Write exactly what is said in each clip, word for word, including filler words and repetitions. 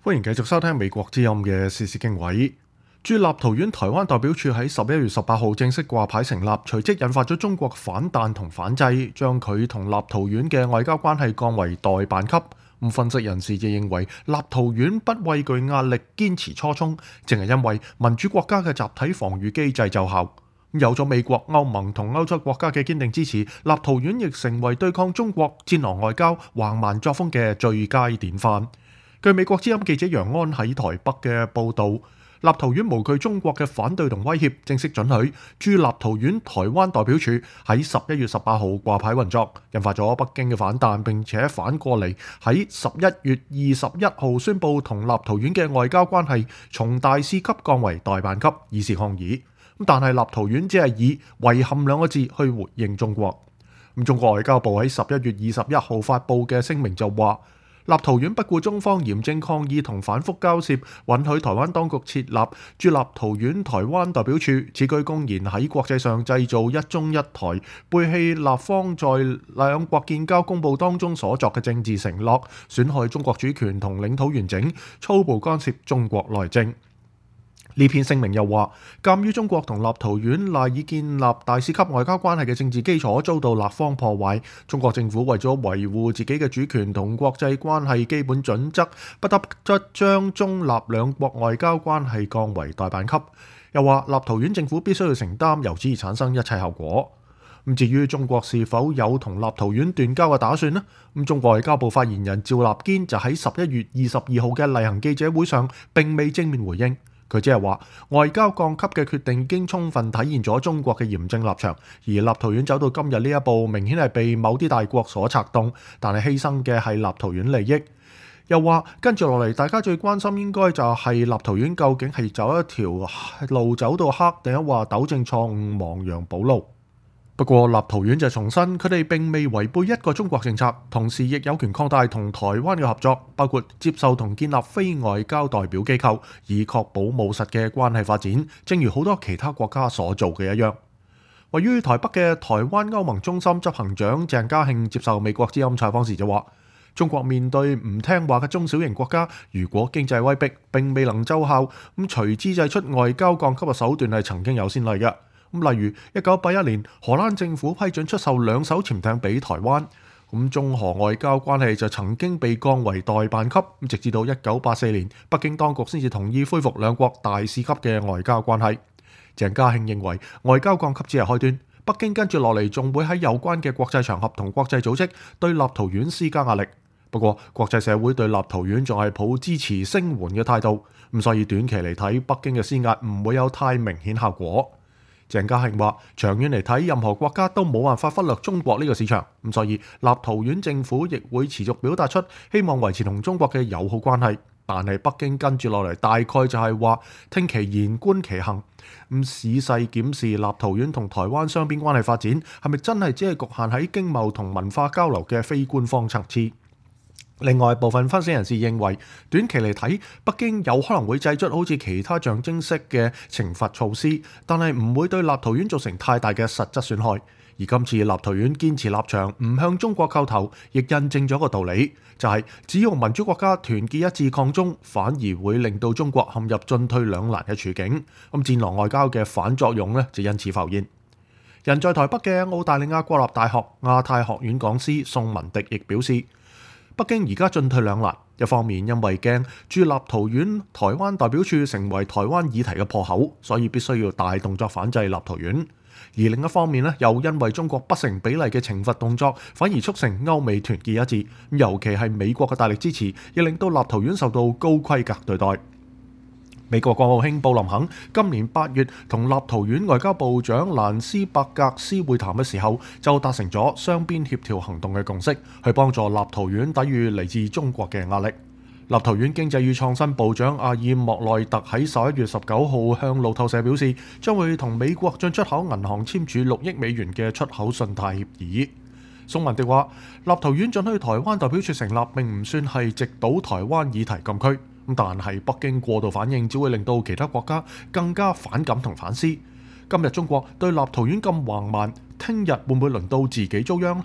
歡迎繼續收聽美國之音嘅時事經緯。駐立陶宛台灣代表處喺十一月十八號正式掛牌成立，隨即引發咗中國反彈同反制，將佢同立陶宛嘅外交關係降為代辦級。咁分析人士就認為，立陶宛不畏懼壓力，堅持初衷，正係因為民主國家嘅集體防禦機制奏效。有咗美國、歐盟同歐洲國家嘅堅定支持，立陶宛亦成為對抗中國戰狼外交橫蠻作風嘅最佳典範。據美國之音記者楊安喺台北嘅報導，立陶宛無懼中國嘅反對同威脅，正式准許駐立陶宛台灣代表處喺十一月十八號掛牌運作，引發咗北京嘅反彈，並且反過嚟喺十一月二十一號宣布同立陶宛嘅外交關係從大使級降為代辦級，以示抗議。但係立陶宛只係以遺憾兩個字去回應中國。咁中國外交部喺十一月二十一號發布嘅聲明就話，立陶宛不顧中方嚴正抗議同反覆交涉，允許台灣當局設立駐立陶宛台灣代表處，此舉公然喺國際上製造一中一台，背棄立方在兩國建交公報當中所作嘅政治承諾，損害中國主權同領土完整，粗暴干涉中國內政。呢篇聲明又話，鑑於中國同立陶宛賴以建立大使級外交關係嘅政治基礎遭到立方破壞，中國政府為咗維護自己嘅主權同國際關係基本準則，不得不將中立兩國外交關係降為代辦級。又話立陶宛政府必須要承擔由此而產生一切後果。咁至於中國是否有同立陶宛斷交嘅打算呢？咁中國外交部發言人趙立堅就喺十一月二十二號嘅例行記者會上並未正面回應。佢只係話外交降級嘅決定已經充分體現咗中國嘅嚴正立場，而立陶宛走到今日呢一步，明顯係被某啲大國所策動，但係犧牲嘅係立陶宛利益。又話跟住落嚟，大家最關心應該就係立陶宛究竟係走一條路走到黑，定係話糾正錯誤亡羊補牢。不過立陶宛就重申，佢哋並未違背一個中國政策，同時亦有權擴大同台灣嘅合作，包括接受同建立非外交代表機構，以確保務實嘅關係發展，正如好多其他國家所做嘅一樣。位於台北嘅台灣歐盟中心執行長鄭家慶接受美國之音採訪時就話，中國面對唔聽話嘅中小型國家，如果經濟威逼並未能奏效，咁隨之祭出外交降級嘅手段係曾經有先例嘅。咁例如一九八一年，荷蘭政府批准出售兩艘潛艇俾台灣，咁中荷外交關係就曾經被降為代辦級，咁直至到一九八四年，北京當局先至同意恢復兩國大使級嘅外交關係。鄭家慶認為外交降級只係開端，北京跟住落嚟仲會喺有關嘅國際場合同國際組織對立陶宛施加壓力。不過國際社會對立陶宛仲係抱支持聲援嘅態度，咁所以短期嚟睇，北京嘅施壓唔會有太明顯效果。鄭家慶話：長遠嚟睇，任何國家都冇辦法忽略中國呢個市場，咁所以立陶宛政府亦會持續表達出希望維持同中國嘅友好關係。但係北京跟住落嚟大概就係話聽其言觀其行，咁仔細檢視立陶宛同台灣雙邊關係發展係咪真係只係局限喺經貿同文化交流嘅非官方層次。另外，部分分析人士認為，短期嚟睇，北京有可能會祭出好似其他象徵式嘅懲罰措施，但係唔會對立陶宛造成太大嘅實質損害。而今次立陶宛堅持立場，唔向中國叩頭，亦印證咗一個道理，就係、是、只要民主國家團結一致抗中，反而會令到中國陷入進退兩難嘅處境。咁戰狼外交嘅反作用呢，就因此浮現。人在台北嘅澳大利亞國立大學亞太學院講師宋文迪亦表示，北京而家進退兩難，一方面因為驚駐立陶宛台灣代表處成為台灣議題嘅破口，所以必須要大動作反制立陶宛；而另一方面咧，又因為中國不成比例嘅懲罰動作，反而促成歐美團結一致，尤其係美國嘅大力支持，亦令到立陶宛受到高規格對待。美國國務卿布林肯今年八月同立陶宛外交部長蘭斯伯格斯會談嘅時候，就達成咗雙邊協調行動嘅共識，去幫助立陶宛抵禦嚟自中國嘅壓力。立陶宛經濟與創新部長阿爾莫內特喺十一月十九號向路透社表示，將會同美國進出口銀行簽署六億美元嘅出口信貸協議。宋文迪話：立陶宛准許台灣代表處成立並唔算係直搗台灣議題禁區。但係北京過度反應，只會令到其他國家更加反感同反思。今日中國對立陶宛咁橫蠻，聽日會唔會輪到自己遭殃？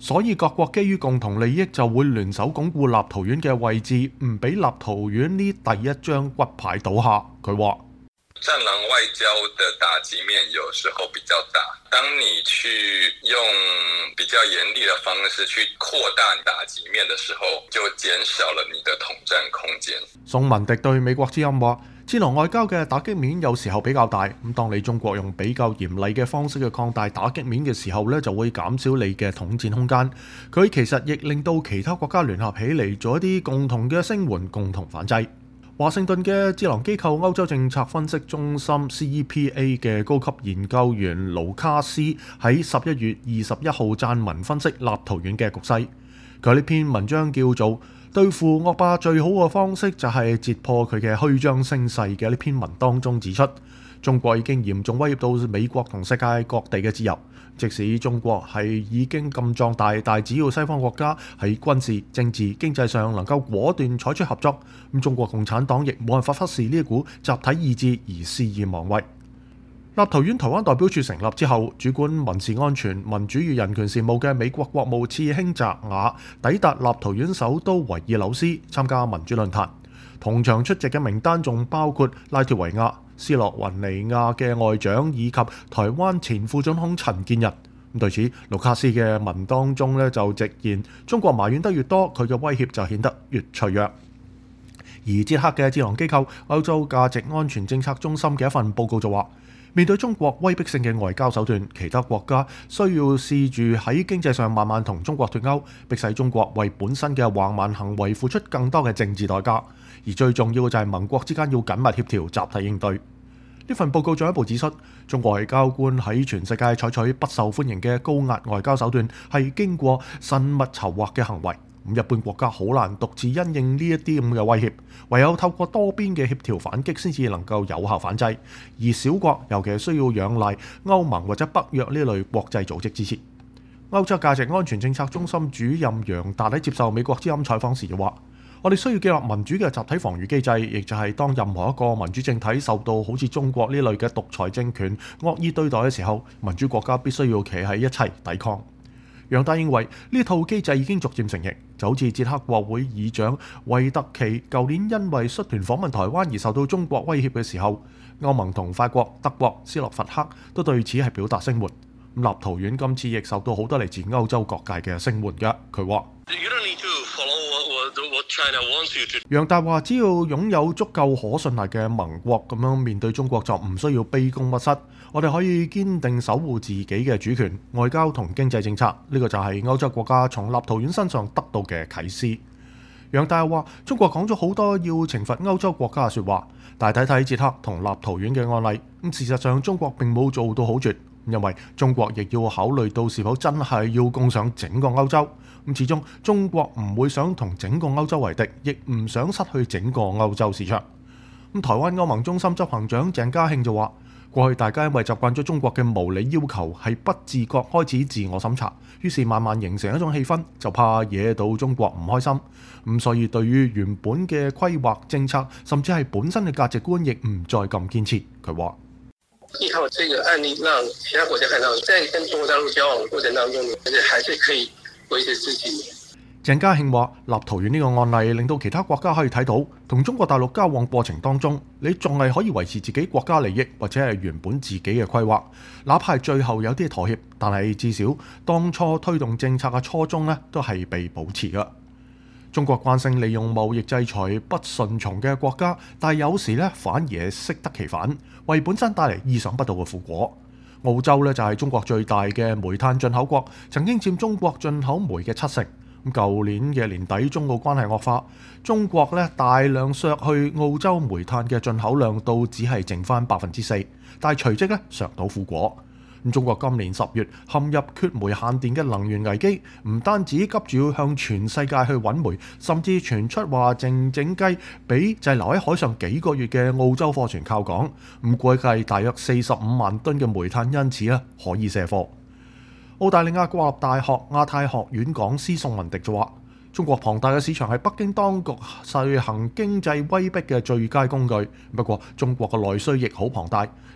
所以各國基於共同利益就會聯手鞏固立陶宛嘅位置，唔俾立陶宛呢第一張骨牌倒下。佢話： 戰狼外交的打擊面有時候比較大，當你去用比較嚴厲的方式去擴大打擊面的時候，就減少了你的統戰空間。 宋文迪對美國之音話：戰狼外交嘅打擊面有時候比較大，咁當你中國用比較嚴厲嘅方式去擴大打擊面嘅時候呢，就會減少你嘅統戰空間。佢其實亦令到其他國家聯合起嚟做一啲共同嘅聲援，共同反制。華盛頓嘅智囊機構歐洲政策分析中心 C E P A 嘅高級研究員盧卡斯喺十一月二十一號撰文分析立陶宛嘅局勢。佢呢篇文章叫做對付惡霸最好嘅方式就係截破佢嘅虛張聲勢嘅呢篇文當中指出，中國已經嚴重威脅到美國同世界各地嘅自由。即使中國係已經咁壯大，但係只要西方國家喺軍事、政治、經濟上能夠果斷採取合作，咁中國共產黨亦冇辦法忽視呢一股集體意志而肆意妄為。立陶宛台灣代表處成立之後，主管民事安全、民主與人權事務嘅美國國務次卿澤雅抵達立陶宛首都維爾紐斯參加民主論壇。同場出席嘅名單仲包括拉脫維亞、斯洛文尼亞嘅外長以及台灣前副總統陳建仁。咁對此，盧卡斯嘅文當中咧就直言：中國埋怨得越多，佢嘅威脅就顯得越脆弱。而捷克嘅智囊機構歐洲價值安全政策中心嘅一份報告就話，面對中國威逼性嘅外交手段，其他國家需要試住喺經濟上慢慢同中國脫鈎，迫使中國為本身嘅橫蠻行為付出更多嘅政治代價。而最重要嘅就係盟國之間要緊密協調，集體應對。呢份報告進一步指出，中國外交官喺全世界採取不受歡迎嘅高壓外交手段，係經過慎密籌劃嘅行為。咁一般國家好難獨自因應呢一啲咁嘅威脅，唯有透過多邊嘅協調反擊，先至能夠有效反制。而小國尤其係需要仰賴歐盟或者北約呢類國際組織支持。歐洲價值安全政策中心主任楊達喺接受美國之音採訪時就話：我哋需要建立民主嘅集體防禦機制，亦就係當任何一個民主政體受到好似中國呢類嘅獨裁政權惡意對待嘅時候，民主國家必須要企喺一齊抵抗。楊達認為呢套機制已經逐漸成型，就好似捷克國會議長維特奇舊年因為率團訪問台灣而受到中國威脅嘅時候，歐盟同法國、德國、斯洛伐克都對此係表達聲援。立陶宛今次亦受到好多嚟自歐洲各界嘅聲援嘅。佢話：楊達話：只要擁有足夠可信賴嘅盟國，咁樣面對中國就唔需要卑躬屈膝。我哋可以堅定守護自己嘅主權、外交同經濟政策。呢、這個就係歐洲國家從立陶宛身上得到嘅啟示。楊達話：中國講咗好多要懲罰歐洲國家嘅説話，但係睇睇捷克同立陶宛嘅案例，咁事實上中國並冇做到好絕，因為中國亦要考慮到是否真係要攻上整個歐洲。咁始終中國唔會想同整個歐洲為敵，亦唔想失去整個歐洲市場。咁台灣歐盟中心執行長鄭家慶就話：過去大家因為習慣咗中國嘅無理要求，係不自覺開始自我審查，於是慢慢形成一種氣氛，就怕惹到中國唔開心。咁所以對於原本嘅規劃政策，甚至係本身嘅價值觀，亦唔再咁堅持。佢話： 依靠這個案例，讓其他國家看到，在跟中國大陸交往過程當中，而且還是可以維持自己。 鄭家慶話：立陶宛呢個案例令到其他國家可以睇到，同中國大陸交往過程當中，你仲係可以維持自己國家利益，或者係原本自己嘅規劃，哪怕係最後有啲妥協，但係至少當初推動政策嘅初衷呢都係被保持嘅。中國慣性利用貿易制裁不順從嘅國家，但係有時呢反而適得其反，為本身帶嚟意想不到嘅苦果。澳洲呢就係中國最大嘅煤炭進口國，曾經佔中國進口煤嘅七成。咁舊年嘅年底，中澳關係惡化，中國咧大量削去澳洲煤炭嘅進口量，到只係剩翻百分之四，但係隨即咧嘗到苦果。咁中國今年十月陷入缺煤限電嘅能源危機，唔單止急住要向全世界去揾煤，甚至傳出話靜靜雞俾滯留喺海上幾個月嘅澳洲貨船靠港，咁估計大約四十五萬噸嘅煤炭因此咧可以卸貨。澳大利亞國立大學亞太學院講師宋文迪就話：中國龐大嘅市場係北京當局實行經濟威逼嘅最佳工具。不過中國嘅內需亦好龐大，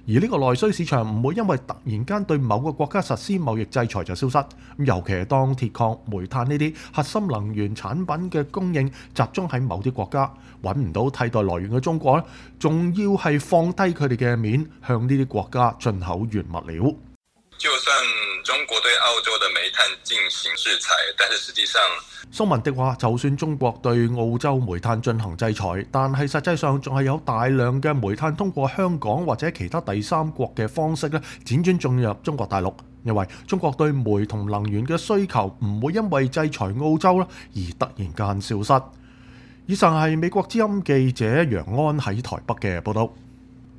而呢個內需市場唔會因為突然間對某個國家實施貿易制裁就消失。尤其係當鐵礦、煤炭呢啲核心能源產品嘅供應集中喺某啲國家，揾唔到替代來源嘅中國咧，仲要係放低佢哋嘅面，向呢啲國家進口原物料。 就算中國對澳洲的煤炭進行制裁，但是實際上， 蘇文迪話，就算中國對澳洲煤炭進行制裁，但係實際上仲係有大量嘅煤炭通過香港或者其他第三國嘅方式咧，輾轉進入中國大陸。因為中國對煤同能源嘅需求唔會因為制裁澳洲咧而突然間消失。以上係美國之音記者楊安喺台北嘅報道。